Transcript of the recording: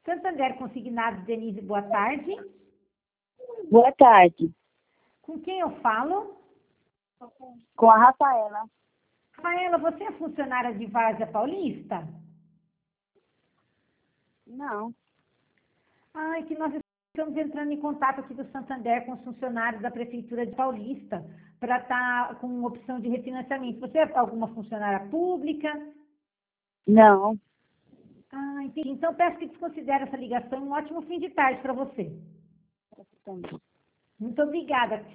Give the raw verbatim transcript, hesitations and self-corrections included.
Santander Consignados, Denise, boa tarde. Boa tarde. Com quem eu falo? Com a Rafaela. Rafaela, você é funcionária de Várzea Paulista? Não. Ai, que nós estamos entrando em contato aqui do Santander com os funcionários da Prefeitura de Paulista para estar com opção de refinanciamento. Você é alguma funcionária pública? Não. Ah, entendi. Então, peço que desconsidere essa ligação. Um ótimo fim de tarde para você. Muito obrigada.